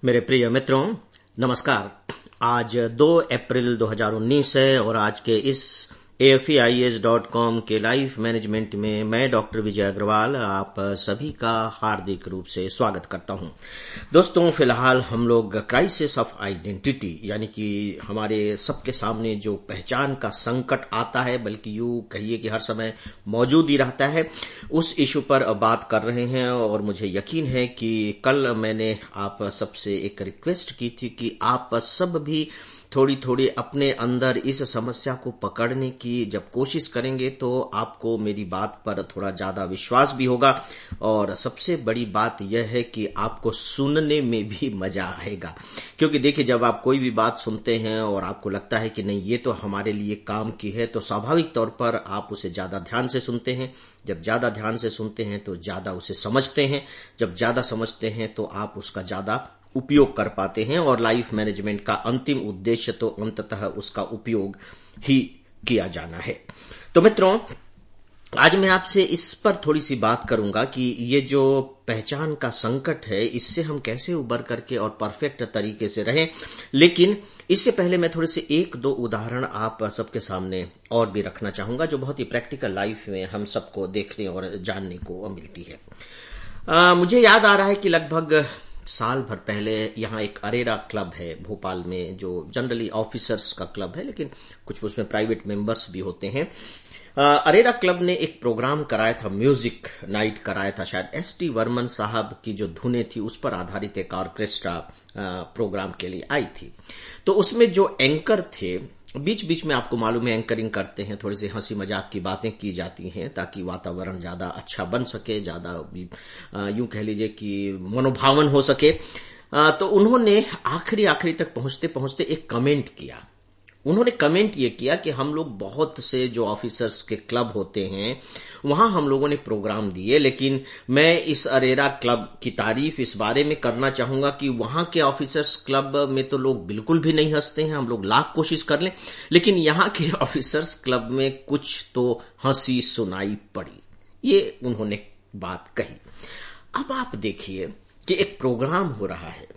मेरे प्रिय मित्रों, नमस्कार। आज 2 अप्रैल 2019 है और आज के इस AFEIS.com के लाइफ मैनेजमेंट में मैं डॉक्टर विजय अग्रवाल आप सभी का हार्दिक रूप से स्वागत करता हूं। दोस्तों, फिलहाल हम लोग क्राइसिस ऑफ आइडेंटिटी यानी कि हमारे सबके सामने जो पहचान का संकट आता है, बल्कि यूं कहिए कि हर समय मौजूद ही रहता है, उस इशू पर बात कर रहे हैं। और मुझे यकीन है कि कल मैंने आप सबसे एक रिक्वेस्ट की थी कि आप सब भी थोड़ी थोड़ी अपने अंदर इस समस्या को पकड़ने की जब कोशिश करेंगे तो आपको मेरी बात पर थोड़ा ज्यादा विश्वास भी होगा। और सबसे बड़ी बात यह है कि आपको सुनने में भी मजा आएगा, क्योंकि देखिए, जब आप कोई भी बात सुनते हैं और आपको लगता है कि नहीं, ये तो हमारे लिए काम की है, तो स्वाभाविक तौर पर आप उसे ज्यादा ध्यान से सुनते हैं। जब ज्यादा ध्यान से सुनते हैं तो ज्यादा उसे समझते हैं। जब ज्यादा समझते हैं तो आप उसका ज्यादा उपयोग कर पाते हैं। और लाइफ मैनेजमेंट का अंतिम उद्देश्य तो अंततः उसका उपयोग ही किया जाना है। तो मित्रों, आज मैं आपसे इस पर थोड़ी सी बात करूंगा कि ये जो पहचान का संकट है, इससे हम कैसे उबर करके और परफेक्ट तरीके से रहें। लेकिन इससे पहले मैं थोड़े से 1-2 उदाहरण आप सबके सामने और भी रखना चाहूंगा, जो बहुत ही प्रैक्टिकल लाइफ में हम सबको देखने और जानने को मिलती है। मुझे याद आ रहा है कि लगभग साल भर पहले यहाँ एक अरेरा क्लब है भोपाल में, जो जनरली ऑफिसर्स का क्लब है, लेकिन कुछ उसमें प्राइवेट मेंबर्स भी होते हैं। अरेरा क्लब ने एक प्रोग्राम कराया था, म्यूजिक नाइट कराया था। शायद S.T. वर्मन साहब की जो धुनें थी उस पर आधारित एक ऑर्केस्ट्रा प्रोग्राम के लिए आई थी। तो उसमें जो एंकर थे, बीच बीच में आपको मालूम है एंकरिंग करते हैं, थोड़ी सी हंसी मजाक की बातें की जाती हैं ताकि वातावरण ज्यादा अच्छा बन सके, ज्यादा यूं कह लीजिए कि मनोभावन हो सके। तो उन्होंने आखिरी तक पहुंचते पहुंचते एक कमेंट किया। उन्होंने कमेंट ये किया कि हम लोग बहुत से जो ऑफिसर्स के क्लब होते हैं वहां हम लोगों ने प्रोग्राम दिए, लेकिन मैं इस अरेरा क्लब की तारीफ इस बारे में करना चाहूंगा कि वहां के ऑफिसर्स क्लब में तो लोग बिल्कुल भी नहीं हंसते हैं। हम लोग लाख कोशिश कर लें, लेकिन यहां के ऑफिसर्स क्लब में कुछ तो हंसी सुनाई पड़ी। ये उन्होंने बात कही। अब आप देखिए कि एक प्रोग्राम हो रहा है,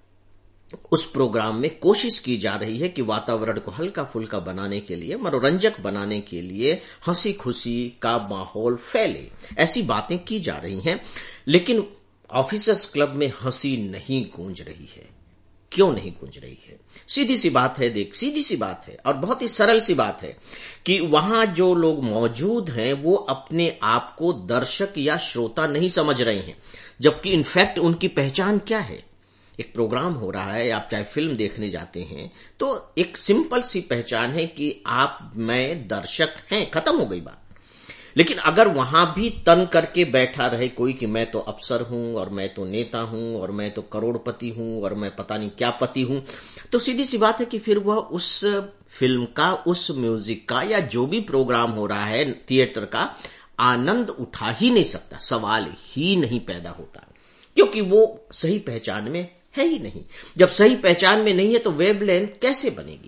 उस प्रोग्राम में कोशिश की जा रही है कि वातावरण को हल्का फुल्का बनाने के लिए, मनोरंजक बनाने के लिए हंसी खुशी का माहौल फैले, ऐसी बातें की जा रही हैं। लेकिन ऑफिसर्स क्लब में हंसी नहीं गूंज रही है। क्यों नहीं गूंज रही है? सीधी सी बात है, सीधी सी बात है और बहुत ही सरल सी बात है कि वहां जो लोग मौजूद हैं वो अपने आप को दर्शक या श्रोता नहीं समझ रहे हैं, जबकि इनफैक्ट उनकी पहचान क्या है। एक प्रोग्राम हो रहा है, आप चाहे फिल्म देखने जाते हैं तो एक सिंपल सी पहचान है कि आप मैं दर्शक हैं, खत्म हो गई बात। लेकिन अगर वहां भी तन करके बैठा रहे कोई कि मैं तो अफसर हूं और मैं तो नेता हूं और मैं तो करोड़पति हूं और मैं पता नहीं क्या पति हूं, तो सीधी सी बात है कि फिर वह उस फिल्म का, उस म्यूजिक का या जो भी प्रोग्राम हो रहा है थिएटर का आनंद उठा ही नहीं सकता, सवाल ही नहीं पैदा होता, क्योंकि वो सही पहचान में है ही नहीं। जब सही पहचान में नहीं है तो वेवलेंथ कैसे बनेगी?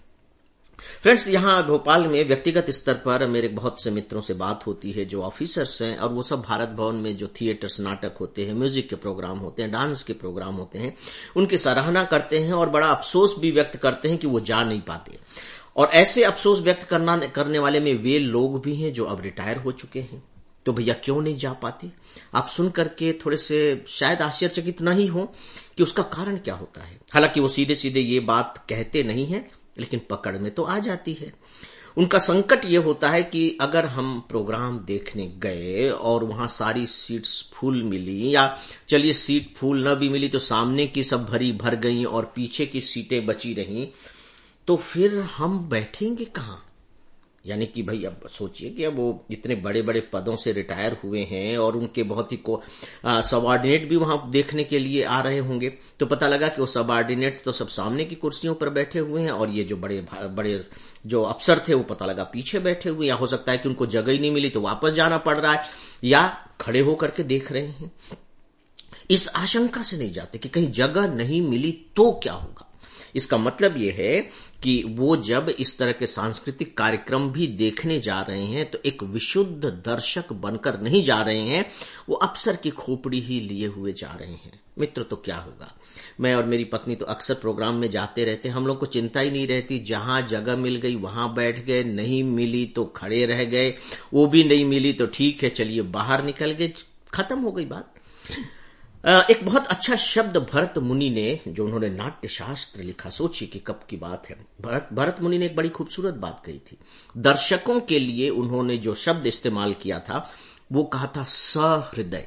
फ्रेंड्स, यहां भोपाल में व्यक्तिगत स्तर पर मेरे बहुत से मित्रों से बात होती है जो ऑफिसर्स हैं, और वो सब भारत भवन में जो थिएटर्स, नाटक होते हैं, म्यूजिक के प्रोग्राम होते हैं, डांस के प्रोग्राम होते हैं, उनकी सराहना करते हैं और बड़ा अफसोस भी व्यक्त करते हैं कि वो जा नहीं पाते। और ऐसे अफसोस व्यक्त करने वाले में वे लोग भी हैं जो अब रिटायर हो चुके हैं। तो भैया क्यों नहीं जा पाते? आप सुन करके थोड़े से शायद आश्चर्यचकित नहीं हो कि उसका कारण क्या होता है। हालांकि वो सीधे सीधे ये बात कहते नहीं है, लेकिन पकड़ में तो आ जाती है। उनका संकट ये होता है कि अगर हम प्रोग्राम देखने गए और वहां सारी सीट्स फुल मिली, या चलिए सीट फुल न भी मिली तो सामने की सब भरी भर गई और पीछे की सीटें बची रहीं, तो फिर हम बैठेंगे कहां? यानी कि भाई अब सोचिए कि अब वो इतने बड़े बड़े पदों से रिटायर हुए हैं और उनके बहुत ही सबऑर्डिनेट भी वहां देखने के लिए आ रहे होंगे, तो पता लगा कि वो सबऑर्डिनेट्स तो सब सामने की कुर्सियों पर बैठे हुए हैं और ये जो बड़े बड़े जो अफसर थे वो पता लगा पीछे बैठे हुए, या हो सकता है कि उनको जगह ही नहीं मिली तो वापस जाना पड़ रहा है, या खड़े होकर के देख रहे हैं। इस आशंका से नहीं जाते कि कहीं जगह नहीं मिली तो क्या होगा। इसका मतलब यह है कि वो जब इस तरह के सांस्कृतिक कार्यक्रम भी देखने जा रहे हैं तो एक विशुद्ध दर्शक बनकर नहीं जा रहे हैं, वो अफसर की खोपड़ी ही लिए हुए जा रहे हैं। मित्र तो क्या होगा। मैं और मेरी पत्नी तो अक्सर प्रोग्राम में जाते रहते, हम लोग को चिंता ही नहीं रहती, जहां जगह मिल गई वहां बैठ गए, नहीं मिली तो खड़े रह गए, वो भी नहीं मिली तो ठीक है चलिए बाहर निकल गए, खत्म हो गई बात। एक बहुत अच्छा शब्द भरत मुनि ने, जो उन्होंने नाट्य शास्त्र लिखा, सोचिए कि कब की बात है। भरत मुनि ने एक बड़ी खूबसूरत बात कही थी। दर्शकों के लिए उन्होंने जो शब्द इस्तेमाल किया था वो कहा था सहृदय।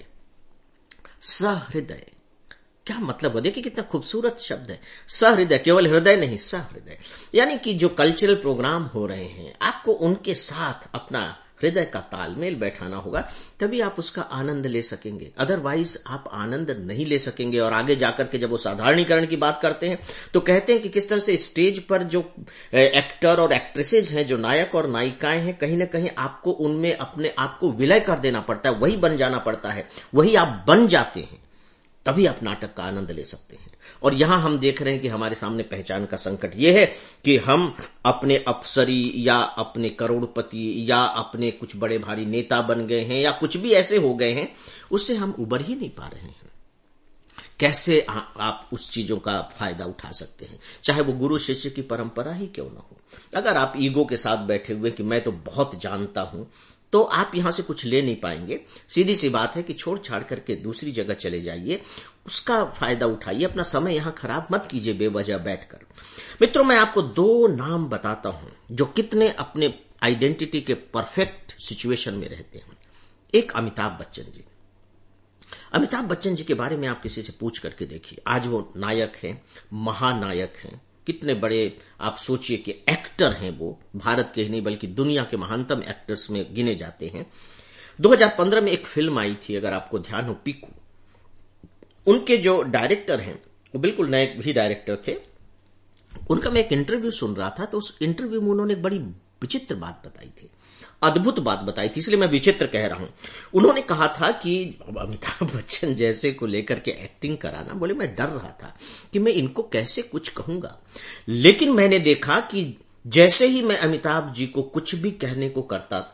सहृदय क्या मतलब है? देखिए कितना खूबसूरत शब्द है, सहृदय। केवल हृदय नहीं, सहृदय। यानी कि जो कल्चरल प्रोग्राम हो रहे हैं, आपको उनके साथ अपना हृदय का तालमेल बैठाना होगा, तभी आप उसका आनंद ले सकेंगे। अदरवाइज आप आनंद नहीं ले सकेंगे। और आगे जाकर के जब वो साधारणीकरण की बात करते हैं तो कहते हैं कि किस तरह से स्टेज पर जो एक्टर और एक्ट्रेसेस हैं, जो नायक और नायिकाएं हैं, कहीं ना कहीं आपको उनमें अपने आप को विलय कर देना पड़ता है, वही बन जाना पड़ता है, वही आप बन जाते हैं, तभी आप नाटक का आनंद ले सकते हैं। और यहां हम देख रहे हैं कि हमारे सामने पहचान का संकट यह है कि हम अपने अफसरी या अपने करोड़पति या अपने कुछ बड़े भारी नेता बन गए हैं या कुछ भी ऐसे हो गए हैं, उससे हम उबर ही नहीं पा रहे हैं। कैसे आप उस चीजों का फायदा उठा सकते हैं, चाहे वो गुरु शिष्य की परंपरा ही क्यों ना हो। अगर आप ईगो के साथ बैठे हुए कि मैं तो बहुत जानता हूं, तो आप यहां से कुछ ले नहीं पाएंगे। सीधी सी बात है कि छोड़ छाड़ करके दूसरी जगह चले जाइए, उसका फायदा उठाइए, अपना समय यहां खराब मत कीजिए बेवजह बैठकर। मित्रों, मैं आपको 2 नाम बताता हूं जो कितने अपने आइडेंटिटी के परफेक्ट सिचुएशन में रहते हैं। एक अमिताभ बच्चन जी। अमिताभ बच्चन जी के बारे में आप किसी से पूछ करके देखिए, आज वो नायक हैं, महानायक हैं, कितने बड़े आप सोचिए कि एक्टर हैं वो, भारत के ही नहीं बल्कि दुनिया के महानतम एक्टर्स में गिने जाते हैं। 2015 में एक फिल्म आई थी, अगर आपको ध्यान हो, पीकू। उनके जो डायरेक्टर हैं वो बिल्कुल नए भी डायरेक्टर थे। उनका मैं एक इंटरव्यू सुन रहा था, तो उस इंटरव्यू में उन्होंने एक बड़ी विचित्र बात बताई थी, अद्भुत बात बताई थी, इसलिए मैं विचित्र कह रहा हूं। उन्होंने कहा था कि अमिताभ बच्चन जैसे को लेकर के एक्टिंग कराना, बोले मैं डर रहा था कि मैं इनको कैसे कुछ कहूंगा, लेकिन मैंने देखा कि जैसे ही मैं अमिताभ जी को कुछ भी कहने को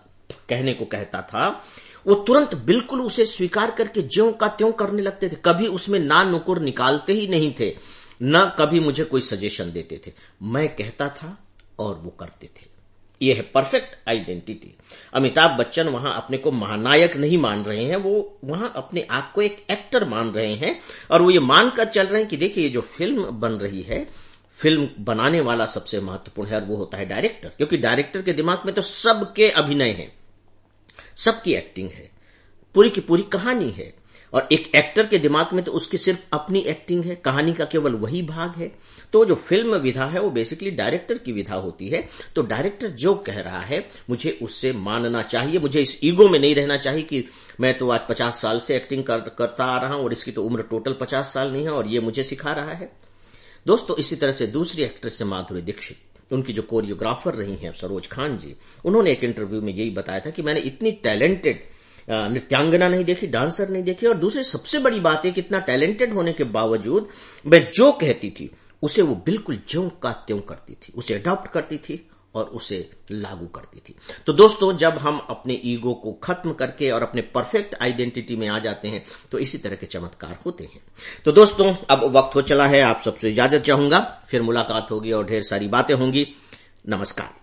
कहता था, वो तुरंत बिल्कुल उसे स्वीकार करके ज्यों का त्यों करने लगते थे। कभी उसमें ना नुकुर निकालते ही नहीं थे, न कभी मुझे कोई सजेशन देते थे। मैं कहता था और वो करते थे। यह है परफेक्ट आइडेंटिटी। अमिताभ बच्चन वहां अपने को महानायक नहीं मान रहे हैं, वो वहां अपने आप को एक एक्टर मान रहे हैं, और वो ये मानकर चल रहे हैं कि देखिए ये जो फिल्म बन रही है, फिल्म बनाने वाला सबसे महत्वपूर्ण है और वो होता है डायरेक्टर, क्योंकि डायरेक्टर के दिमाग में तो सबके अभिनय है, सबकी एक्टिंग है, पूरी की पूरी कहानी है। और एक एक्टर के दिमाग में तो उसकी सिर्फ अपनी एक्टिंग है, कहानी का केवल वही भाग है। तो जो फिल्म विधा है वो बेसिकली डायरेक्टर की विधा होती है। तो डायरेक्टर जो कह रहा है मुझे उससे मानना चाहिए, मुझे इस ईगो में नहीं रहना चाहिए कि मैं तो आज 50 साल से एक्टिंग करता आ रहा हूं और इसकी तो उम्र टोटल 50 साल नहीं है और ये मुझे सिखा रहा है। दोस्तों, इसी तरह से दूसरी एक्ट्रेस है माधुरी दीक्षित, उनकी जो कोरियोग्राफर रही हैं सरोज खान जी, उन्होंने एक इंटरव्यू में यही बताया था कि मैंने इतनी टैलेंटेड नृत्यांगना नहीं देखी, डांसर नहीं देखी, और दूसरी सबसे बड़ी बात है कि इतना टैलेंटेड होने के बावजूद मैं जो कहती थी उसे वो बिल्कुल ज्यों का त्यों करती थी, उसे अडॉप्ट करती थी और उसे लागू करती थी। तो दोस्तों, जब हम अपने ईगो को खत्म करके और अपने परफेक्ट आइडेंटिटी में आ जाते हैं तो इसी तरह के चमत्कार होते हैं। तो दोस्तों, अब वक्त हो चला है, आप सबसे इजाजत चाहूंगा, फिर मुलाकात होगी और ढेर सारी बातें होंगी। नमस्कार।